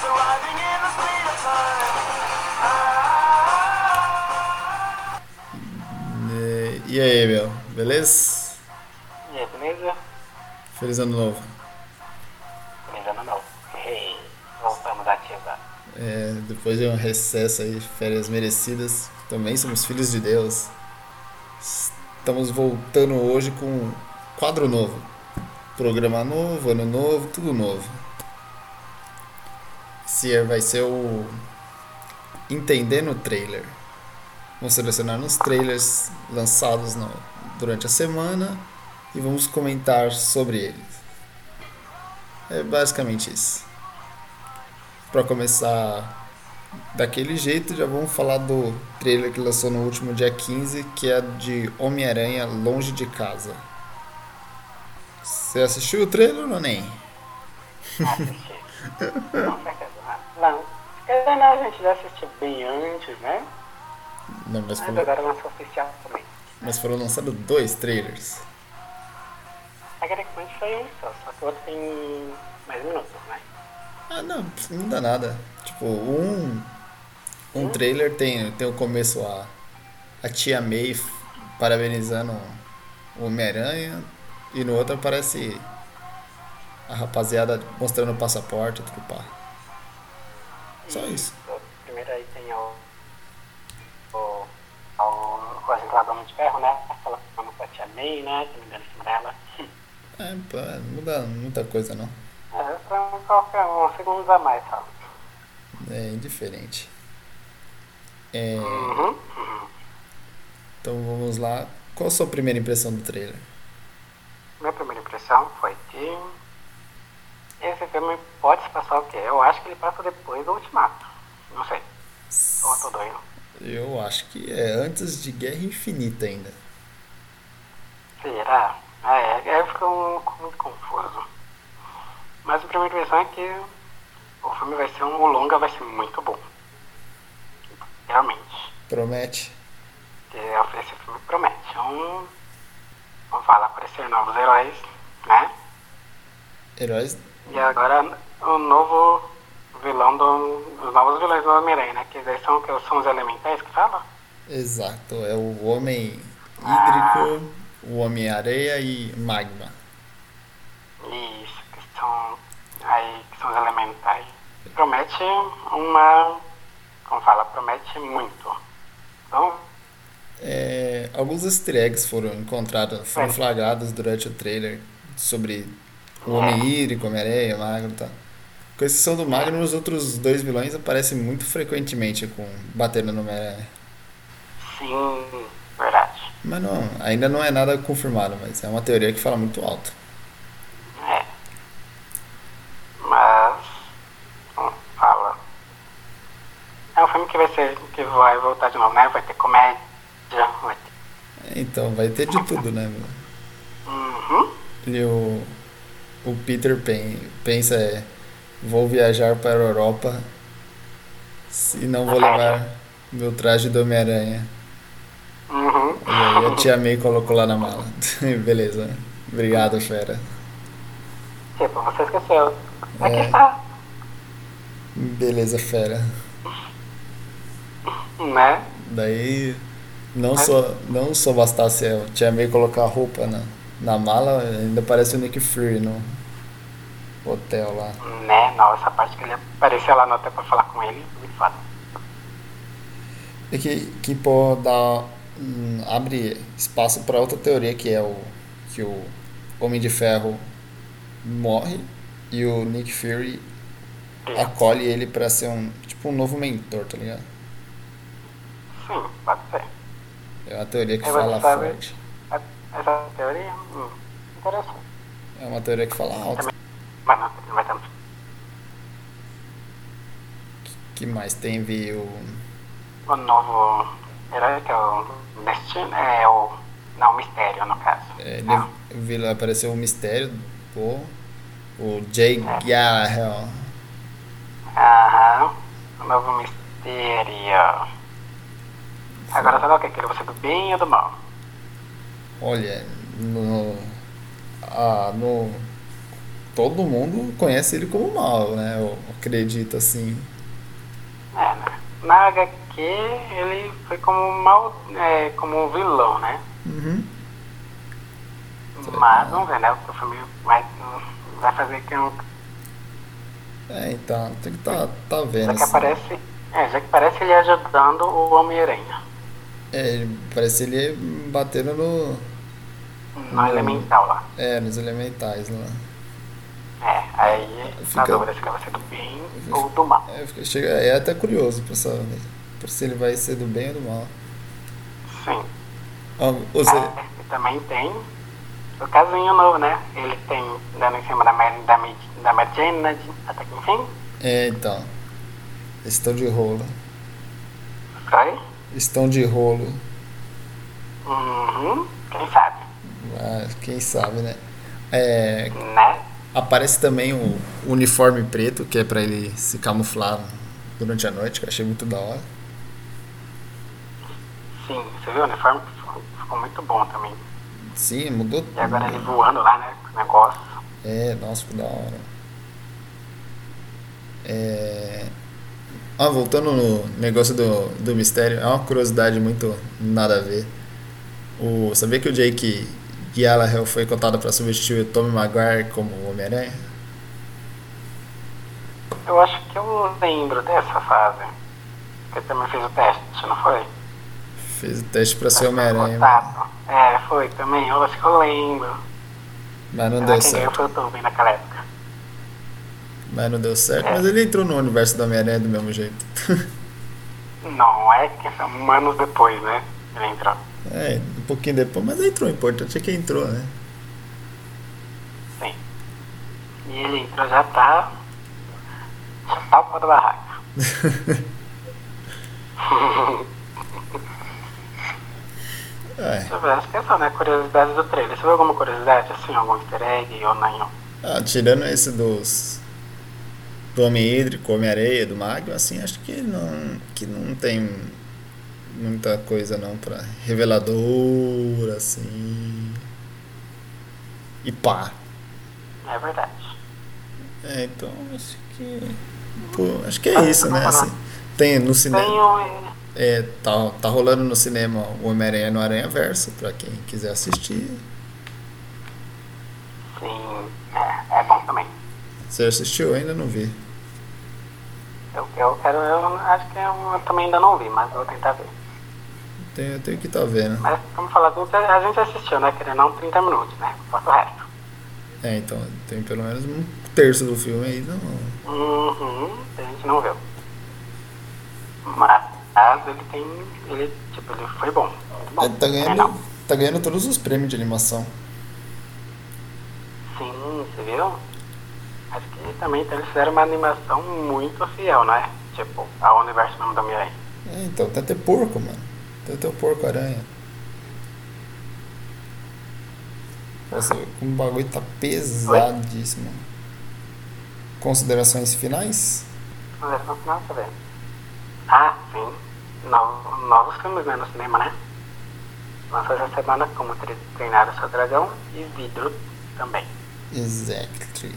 E aí, meu? Beleza? E aí, beleza? Feliz ano novo. Feliz ano novo. Hey, voltamos ativa. Depois de um recesso aí, férias merecidas, também somos filhos de Deus. Estamos voltando hoje com um quadro novo. Programa novo, ano novo, tudo novo. Esse vai ser o Entendendo o Trailer. Vamos selecionar uns trailers lançados durante a semana e vamos comentar sobre eles. É basicamente isso. Para começar daquele jeito, já vamos falar do trailer que lançou no último dia 15, que é de Homem-Aranha Longe de Casa. Você assistiu o trailer ou nem? Assisti. Com certeza. Não. Quer não, a gente já assistiu bem antes, né? Não, Mas agora lançou oficial também. mas foram lançados dois trailers. Tecnicamente foi um só que o outro tem mais minutos, né? Ah, não muda nada. Tipo, um trailer tem o começo a Tia May parabenizando o Homem-Aranha e no outro aparece a rapaziada mostrando o passaporte, tudo pá. Só isso. Primeiro aí tem o apresentador Homem de Ferro, né? Falando com a Tia May, né? Se não me engano, em cima dela. Pô, não muda muita coisa não. São qualquer uns segundos a mais, só. É indiferente. Uhum. Então vamos lá. Qual a sua primeira impressão do trailer? Minha primeira impressão foi que esse filme pode se passar o quê? Eu acho que ele passa depois do Ultimato. Não sei. Ou eu tô doido. Eu acho que é antes de Guerra Infinita ainda. Será? Aí fica muito confuso. Mas a primeira impressão é que o filme vai ser o longa vai ser muito bom. Realmente. Promete. Esse filme promete. Vamos falar, aparecer novos heróis, né? Heróis. E agora o novo vilão os novos vilões do Homem-Aranha, né? Que daí são os elementais que fala? Exato. É o Homem Hídrico, o Homem-Areia e Magma. Isso, que são os elementais. Promete uma. Como fala? Promete muito. Então, Alguns easter eggs foram flagrados durante o trailer sobre o Homem Hídrico, Homem-Areia, Magma e tal. Com exceção do Magno, os outros dois vilões aparecem muito frequentemente batendo no Homem-Aranha. sim, verdade. Mas não, ainda não é nada confirmado, mas é uma teoria que fala muito alto. É. Mas. Como fala? É um filme que vai voltar de novo, né? Vai ter comédia, vai ter. Então, vai ter de tudo, né, meu? Uhum. E o Peter pensa, vou viajar para a Europa e não vou levar meu traje do Homem-Aranha. Uhum. E aí a tia May colocou lá na mala. Beleza. Obrigado, fera. Tipo, você esqueceu. Aqui está. Beleza, fera. Né? Daí não só bastasse a tia May colocar a roupa na mala, ainda aparece o Nick Fury no hotel lá. Né? Não, essa parte que ele apareceu lá no hotel pra falar com ele, muito foda. E que pô, abre espaço para outra teoria que é que o Homem de Ferro morre e o Nick Fury acolhe ele pra ser um novo mentor, tá ligado? Sim, pode ser. É uma teoria que Aí fala você sabe forte. essa teoria? Interessante. É uma teoria que fala alto. Mas não vai tanto. Que mais tem O novo herói que é o Destino, não, o Mistério no caso. apareceu o Mistério, pô, o Jay Gyllenhaal. Aham, o novo Mistério. Agora sabe o que? Queria você do bem ou do mal? Olha, todo mundo conhece ele como mal, né? Eu acredito assim. É, né? Na HQ ele foi como vilão, né? Uhum. Mas vamos ver, né? O filme vai fazer que eu, Então, tem que tá vendo já que assim. aparece. Já que parece ele ajudando o Homem-Aranha Parece ele batendo no no, Elemental lá. nos elementais lá. Aí na Fica, dúvida se vai ser do bem ou do mal. é até curioso pra saber, né? Pra se ele vai ser do bem ou do mal. Sim. Ó, você, E também tem o casinho novo, né? Ele tem dando em cima da Mary Jane, né? Até que enfim. então, estão de rolo. Foi? Estão de rolo. Uhum. Quem sabe? Quem sabe, né? É, Né? aparece também o uniforme preto, que é pra ele se camuflar durante a noite, que eu achei muito da hora. Sim, você viu o uniforme? Ficou muito bom também. Sim, mudou. E agora ele voando lá, né? Com o negócio. Nossa, ficou da hora. Voltando no negócio do mistério, é uma curiosidade muito nada a ver. Sabia que o Jake Gyllenhaal foi cotado para substituir o Tobey Maguire como Homem-Aranha? Eu acho que eu lembro dessa fase. Ele também fez o teste, não foi? Fez o teste para ser Acho que foi Homem-Aranha, votado. Foi também. Eu acho que eu lembro. mas não deu Mas quem ganhou certo. foi o Tobey naquela época. Mas não deu certo, É, mas ele entrou no universo do Homem-Aranha do mesmo jeito. não é que são anos depois, né? Ele entrou. Um pouquinho depois, mas entrou. O importante é que entrou, né? Sim. E ele entrou já tá o pau da barraca. Deixa eu ver, acho que é só, né? Curiosidades do trailer. Você viu alguma curiosidade, assim, algum easter egg ou não? Tirando esse do Homem Hídrico, Homem-Areia, do Magnum, assim, acho que não tem muita coisa não pra revelador, assim. E pá. É verdade. Então acho que é isso, né? Assim, tem no cinema. Tenho. Tá rolando no cinema o Homem-Aranha no Aranha Verso, pra quem quiser assistir. Sim, é bom também. Você assistiu? Eu ainda não vi. Eu acho que eu também ainda não vi, mas vou tentar ver. Eu tenho que tá vendo. Mas, como falar, a gente assistiu, né? Querendo não 30 minutos, né? Falta o resto. Então, tem pelo menos um terço do filme aí, não. A gente não viu. Mas ele foi bom. Muito bom. Tá ganhando todos os prêmios de animação. Sim, você viu? Acho que também então, eles fizeram uma animação muito fiel, né? Tipo, ao universo mesmo da Homem-Aranha. Então, tem até porco, mano. Tem até o porco-aranha. Nossa, o bagulho tá pesadíssimo. Considerações finais? Vamos ver no final, deixa eu ver. Sim. Novos filmes, né, no cinema, né? Lançou essa semana como Treinar o Seu Dragão e Vidro também. Exactly.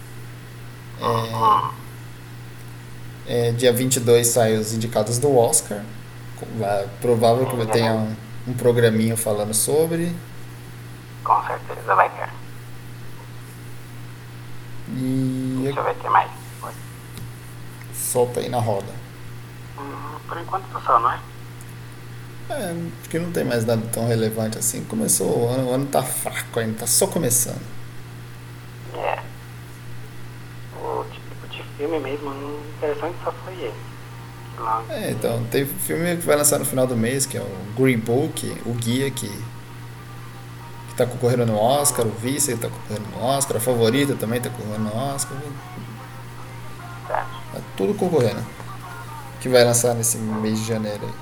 Dia 22 sai os indicados do Oscar. Provável que tenha um programinha falando sobre. Com certeza vai ter. E Deixa eu ver o que mais. solta aí na roda. Por enquanto só, não é? Porque não tem mais nada tão relevante assim. Começou o ano tá fraco ainda, tá só começando. O tipo de filme mesmo, interessante só foi esse. Então, tem filme que vai lançar no final do mês, que é o Green Book, o guia que tá concorrendo no Oscar, o Vice que tá concorrendo no Oscar, a favorita também tá concorrendo no Oscar. Certo. Tá tudo concorrendo. Que vai lançar nesse mês de janeiro aí.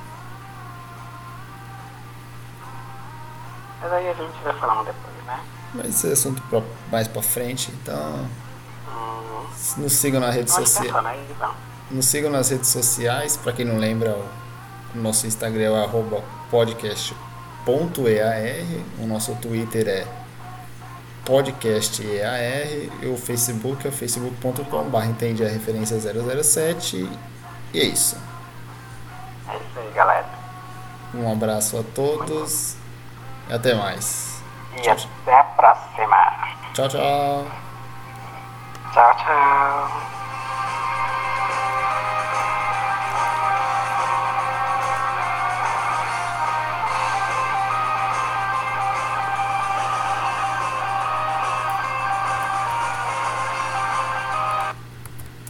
Mas aí a gente vai falando depois, né? Mas esse é assunto mais pra frente, então. Nos sigam na rede Acho que é social. só, né? Então. Nos sigam nas redes sociais, pra quem não lembra, o nosso Instagram é @podcast.ear, o nosso Twitter é podcast EAR, e o Facebook é facebook.com/entende a referência 007. E é isso. É isso aí, galera. Um abraço a todos e até mais. E até a próxima. Tchau, tchau. Tchau, tchau.